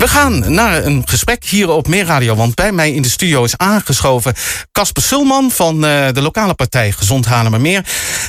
We gaan naar een gesprek hier op Meerradio, want bij mij in de studio is aangeschoven Casper Sulman van de lokale partij Gezond Haarlemmermeer.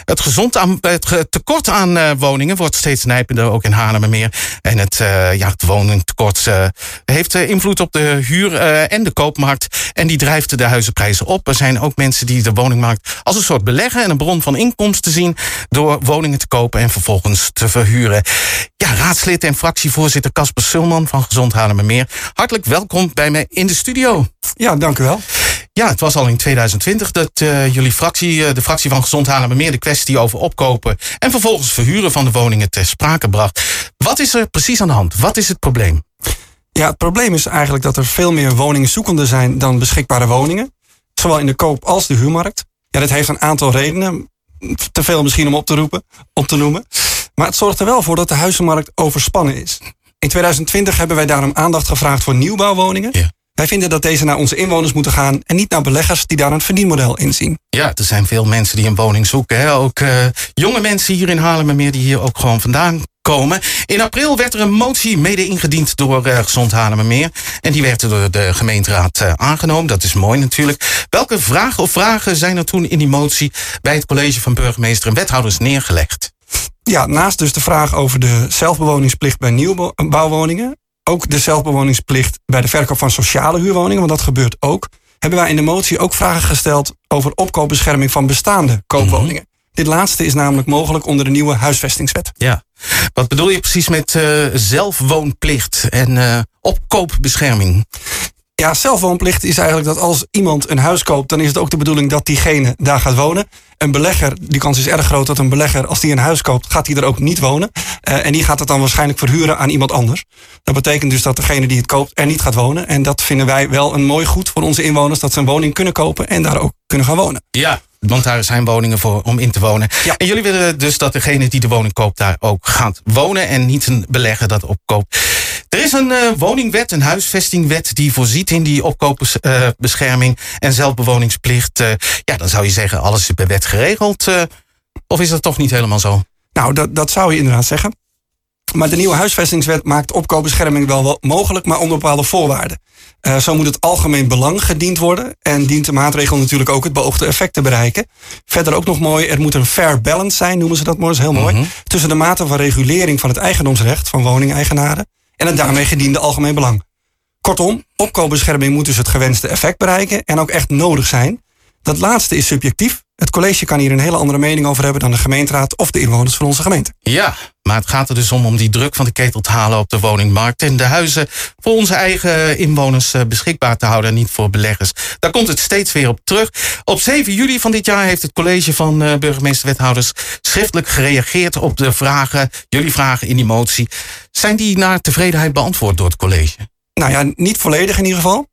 Het tekort aan woningen wordt steeds nijpender, ook in Haarlemmermeer. En het woningtekort heeft invloed op de huur en de koopmarkt. En die drijft de huizenprijzen op. Er zijn ook mensen die de woningmarkt als een soort beleggen en een bron van inkomsten zien door woningen te kopen en vervolgens te verhuren. Ja, raadslid en fractievoorzitter Casper Sulman van Gezond Haarlemmermeer. Hartelijk welkom bij mij in de studio. Ja, dank u wel. Ja, het was al in 2020 dat jullie fractie, de fractie van Gezond Haarlemmermeer, de kwestie over opkopen en vervolgens verhuren van de woningen ter sprake bracht. Wat is er precies aan de hand? Wat is het probleem? Ja, het probleem is eigenlijk dat er veel meer woningzoekenden zijn dan beschikbare woningen. Zowel in de koop- als de huurmarkt. Ja, dit heeft een aantal redenen. Te veel misschien om op te noemen. Maar het zorgt er wel voor dat de huizenmarkt overspannen is. In 2020 hebben wij daarom aandacht gevraagd voor nieuwbouwwoningen. Ja. Wij vinden dat deze naar onze inwoners moeten gaan en niet naar beleggers die daar een verdienmodel in zien. Ja, er zijn veel mensen die een woning zoeken. Hè? Ook jonge mensen hier in Haarlemmermeer die hier ook gewoon vandaan komen. In april werd er een motie mede ingediend door Gezond Haarlemmermeer. En die werd door de gemeenteraad aangenomen. Dat is mooi natuurlijk. Welke vragen zijn er toen in die motie bij het college van burgemeester en wethouders neergelegd? Ja, naast dus de vraag over de zelfbewoningsplicht bij nieuwbouwwoningen, ook de zelfbewoningsplicht bij de verkoop van sociale huurwoningen, want dat gebeurt ook, hebben wij in de motie ook vragen gesteld over opkoopbescherming van bestaande koopwoningen. Dit laatste is namelijk mogelijk onder de nieuwe huisvestingswet. Ja, wat bedoel je precies met zelfwoonplicht en opkoopbescherming? Ja, zelfwoonplicht is eigenlijk dat als iemand een huis koopt, dan is het ook de bedoeling dat diegene daar gaat wonen. Een belegger, die kans is erg groot dat een belegger, als die een huis koopt, gaat die er ook niet wonen. En die gaat het dan waarschijnlijk verhuren aan iemand anders. Dat betekent dus dat degene die het koopt er niet gaat wonen. En dat vinden wij wel een mooi goed voor onze inwoners, dat ze een woning kunnen kopen en daar ook kunnen gaan wonen. Ja, want daar zijn woningen voor om in te wonen. Ja. En jullie willen dus dat degene die de woning koopt daar ook gaat wonen en niet een belegger dat opkoopt. Er is een woningwet, een huisvestingwet die voorziet in die opkoopbescherming en zelfbewoningsplicht. Dan zou je zeggen, alles is per wet geregeld. Of is dat toch niet helemaal zo? Nou, dat zou je inderdaad zeggen. Maar de nieuwe huisvestingswet maakt opkoopbescherming wel mogelijk, maar onder bepaalde voorwaarden. Zo moet het algemeen belang gediend worden en dient de maatregel natuurlijk ook het beoogde effect te bereiken. Verder ook nog mooi, er moet een fair balance zijn, noemen ze dat mooi, dat is heel mooi, tussen de mate van regulering van het eigendomsrecht van woningeigenaren en het daarmee gediende algemeen belang. Kortom, opkoopbescherming moet dus het gewenste effect bereiken en ook echt nodig zijn. Dat laatste is subjectief. Het college kan hier een hele andere mening over hebben dan de gemeenteraad of de inwoners van onze gemeente. Ja, maar het gaat er dus om die druk van de ketel te halen op de woningmarkt en de huizen voor onze eigen inwoners beschikbaar te houden en niet voor beleggers. Daar komt het steeds weer op terug. Op 7 juli van dit jaar heeft het college van burgemeester-wethouders schriftelijk gereageerd op de vragen, jullie vragen in die motie. Zijn die naar tevredenheid beantwoord door het college? Nou ja, niet volledig in ieder geval.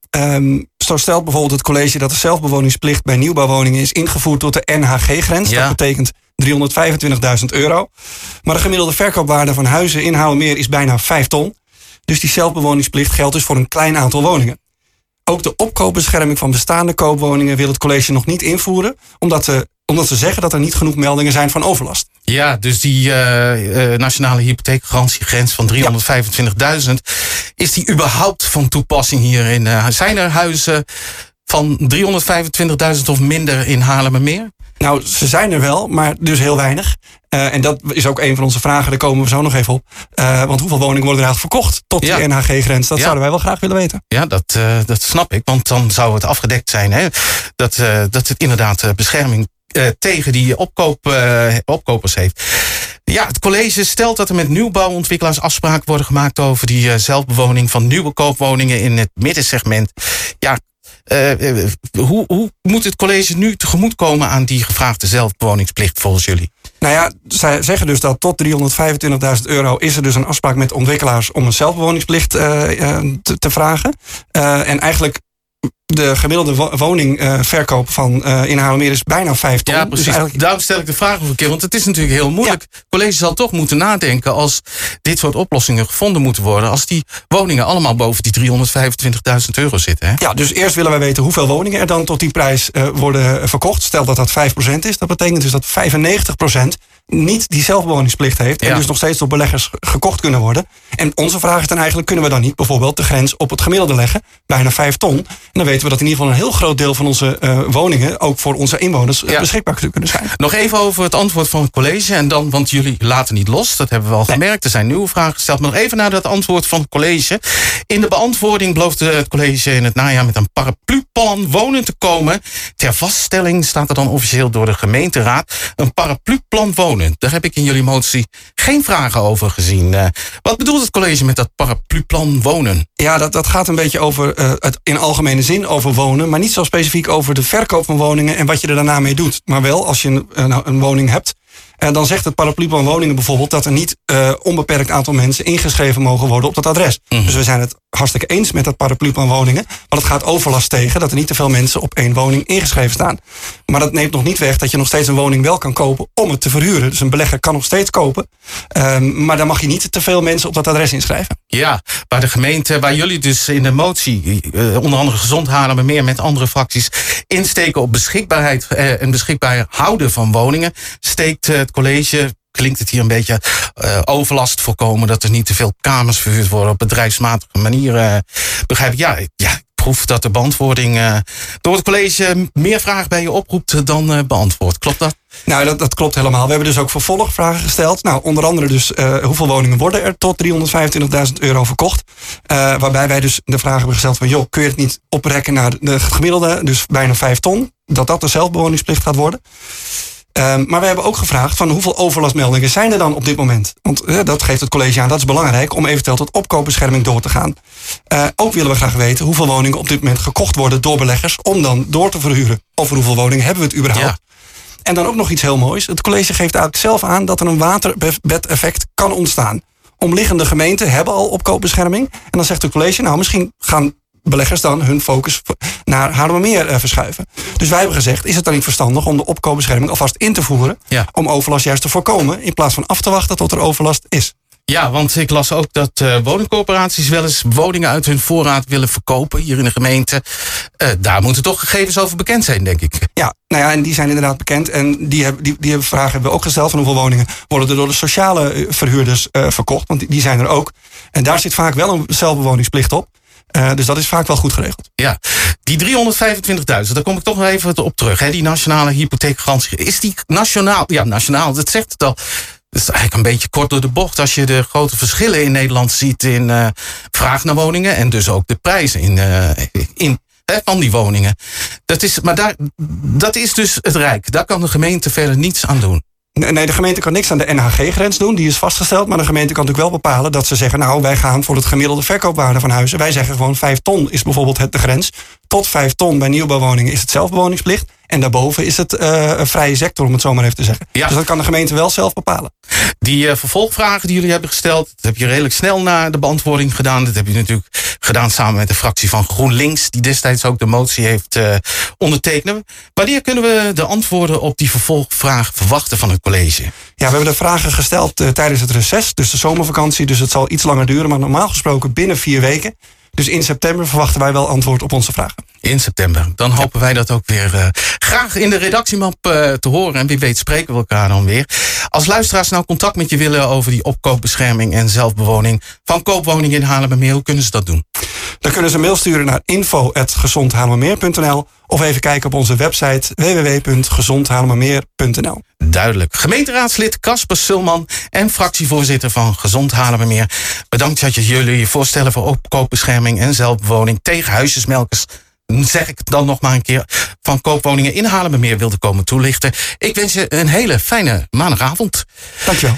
Zo stelt bijvoorbeeld het college dat de zelfbewoningsplicht bij nieuwbouwwoningen is ingevoerd tot de NHG-grens. Ja. Dat betekent €325.000. Maar de gemiddelde verkoopwaarde van huizen in Haarlemmermeer is bijna 5 ton. Dus die zelfbewoningsplicht geldt dus voor een klein aantal woningen. Ook de opkoopbescherming van bestaande koopwoningen wil het college nog niet invoeren, omdat ze zeggen dat er niet genoeg meldingen zijn van overlast. Ja, dus die nationale hypotheekgarantiegrens van 325.000... is die überhaupt van toepassing hierin? Zijn er huizen van 325.000 of minder in Haarlemmermeer? Nou, ze zijn er wel, maar dus heel weinig. En dat is ook een van onze vragen, daar komen we zo nog even op. Want hoeveel woningen worden er eigenlijk verkocht tot die NHG-grens? Dat zouden wij wel graag willen weten. Ja, dat snap ik, want dan zou het afgedekt zijn. Hè? Dat het inderdaad bescherming tegen die opkopers heeft. Ja, het college stelt dat er met nieuwbouwontwikkelaars afspraken worden gemaakt over die zelfbewoning van nieuwe koopwoningen in het middensegment. Ja, hoe moet het college nu tegemoetkomen aan die gevraagde zelfbewoningsplicht volgens jullie? Nou ja, zij zeggen dus dat tot €325.000 is er dus een afspraak met ontwikkelaars om een zelfbewoningsplicht te vragen. En eigenlijk de gemiddelde woningverkoop van in Haarlemmermeer is bijna 5 ton. Ja, precies. Dus eigenlijk daarom stel ik de vraag nog een keer, want het is natuurlijk heel moeilijk. Het college zal toch moeten nadenken als dit soort oplossingen gevonden moeten worden, als die woningen allemaal boven die €325.000 zitten. Hè? Ja, dus eerst willen wij weten hoeveel woningen er dan tot die prijs worden verkocht. Stel dat dat 5% is, dat betekent dus dat 95% niet die zelfbewoningsplicht heeft. En dus nog steeds door beleggers gekocht kunnen worden. En onze vraag is dan eigenlijk, kunnen we dan niet bijvoorbeeld de grens op het gemiddelde leggen? Bijna 5 ton. En dan weten we dat in ieder geval een heel groot deel van onze woningen, ook voor onze inwoners, beschikbaar kunnen zijn. Nog even over het antwoord van het college. En dan, want jullie laten niet los. Dat hebben we al gemerkt. Er zijn nieuwe vragen gesteld. Maar nog even naar dat antwoord van het college. In de beantwoording beloofde het college in het najaar met een paraplu-plan wonen te komen. Ter vaststelling staat er dan officieel door de gemeenteraad. Een paraplu-plan wonen. Daar heb ik in jullie motie geen vragen over gezien. Wat bedoelt het college met dat paraplu-plan wonen? Ja, dat gaat een beetje over het in algemene zin over wonen. Maar niet zo specifiek over de verkoop van woningen en wat je er daarna mee doet. Maar wel, als je een woning hebt. En dan zegt het paraplu-plan woningen bijvoorbeeld dat er niet onbeperkt aantal mensen ingeschreven mogen worden op dat adres. Dus we zijn het hartstikke eens met dat paraplu-plan woningen. Maar het gaat overlast tegen dat er niet te veel mensen op 1 woning ingeschreven staan. Maar dat neemt nog niet weg dat je nog steeds een woning wel kan kopen om het te verhuren. Dus een belegger kan nog steeds kopen. Maar dan mag je niet te veel mensen op dat adres inschrijven. Ja, waar de gemeente, waar jullie dus in de motie, onder andere Gezond Haarlemmermeer met andere fracties, insteken op beschikbaarheid en beschikbaar houden van woningen, steekt het college, klinkt het hier een beetje, overlast voorkomen, dat er niet te veel kamers verhuurd worden op bedrijfsmatige manier. Begrijp ik? Ja, ik proef dat de beantwoording door het college meer vragen bij je oproept dan beantwoord. Klopt dat? Nou, dat klopt helemaal. We hebben dus ook vervolgvragen gesteld. Nou, onder andere dus hoeveel woningen worden er tot €325.000 verkocht. Waarbij wij dus de vraag hebben gesteld van, joh, kun je het niet oprekken naar de gemiddelde, dus bijna 5 ton, dat de zelfbewoningsplicht gaat worden. Maar we hebben ook gevraagd van hoeveel overlastmeldingen zijn er dan op dit moment? Want dat geeft het college aan, dat is belangrijk om eventueel tot opkoopbescherming door te gaan. Ook willen we graag weten hoeveel woningen op dit moment gekocht worden door beleggers om dan door te verhuren. Over hoeveel woningen hebben we het überhaupt? Ja. En dan ook nog iets heel moois. Het college geeft eigenlijk zelf aan dat er een waterbedeffect kan ontstaan. Omliggende gemeenten hebben al opkoopbescherming. En dan zegt het college, nou misschien gaan beleggers dan hun focus naar Haarlemmermeer verschuiven. Dus wij hebben gezegd, is het dan niet verstandig om de opkoopbescherming alvast in te voeren, om overlast juist te voorkomen, in plaats van af te wachten tot er overlast is. Ja, want ik las ook dat woningcorporaties wel eens woningen uit hun voorraad willen verkopen hier in de gemeente. Daar moeten toch gegevens over bekend zijn, denk ik. Ja, nou ja, en die zijn inderdaad bekend. En die vragen hebben we ook gesteld van hoeveel woningen worden er door de sociale verhuurders verkocht. Want die zijn er ook. En daar zit vaak wel een zelfbewoningsplicht op. Dus dat is vaak wel goed geregeld. Ja, die 325.000, daar kom ik toch nog even op terug. Hè? Die nationale hypotheekgarantie. Is die nationaal? Ja, nationaal, dat zegt het al. Dat is eigenlijk een beetje kort door de bocht als je de grote verschillen in Nederland ziet in vraag naar woningen en dus ook de prijzen van die woningen. Dat is dus het Rijk. Daar kan de gemeente verder niets aan doen. Nee, de gemeente kan niks aan de NHG-grens doen. Die is vastgesteld. Maar de gemeente kan natuurlijk wel bepalen dat ze zeggen, nou, wij gaan voor het gemiddelde verkoopwaarde van huizen. Wij zeggen gewoon 5 ton is bijvoorbeeld de grens. Tot 5 ton bij nieuwbouwwoningen is het zelfbewoningsplicht. En daarboven is het vrije sector, om het zo maar even te zeggen. Ja. Dus dat kan de gemeente wel zelf bepalen. Die vervolgvragen die jullie hebben gesteld, dat heb je redelijk snel na de beantwoording gedaan. Dat heb je natuurlijk gedaan samen met de fractie van GroenLinks, die destijds ook de motie heeft ondertekend. Wanneer kunnen we de antwoorden op die vervolgvragen verwachten van het college? Ja, we hebben de vragen gesteld tijdens het reces, dus de zomervakantie. Dus het zal iets langer duren, maar normaal gesproken binnen 4 weken. Dus in september verwachten wij wel antwoord op onze vragen. In september. Dan hopen wij dat ook weer graag in de redactiemap te horen. En wie weet spreken we elkaar dan weer. Als luisteraars nou contact met je willen over die opkoopbescherming en zelfbewoning van koopwoningen in Haarlemmermeer, hoe kunnen ze dat doen? Dan kunnen ze een mail sturen naar info@gezondhaarlemmermeer.nl of even kijken op onze website www.gezondhaarlemmermeer.nl. Duidelijk. Gemeenteraadslid Casper Sulman en fractievoorzitter van Gezond Haarlemmermeer. Bedankt dat jullie voorstellen voor opkoopbescherming en zelfbewoning tegen huisjesmelkers, zeg ik dan nog maar een keer, van koopwoningen in Haarlemmermeer wilde komen toelichten. Ik wens je een hele fijne maandagavond. Dankjewel.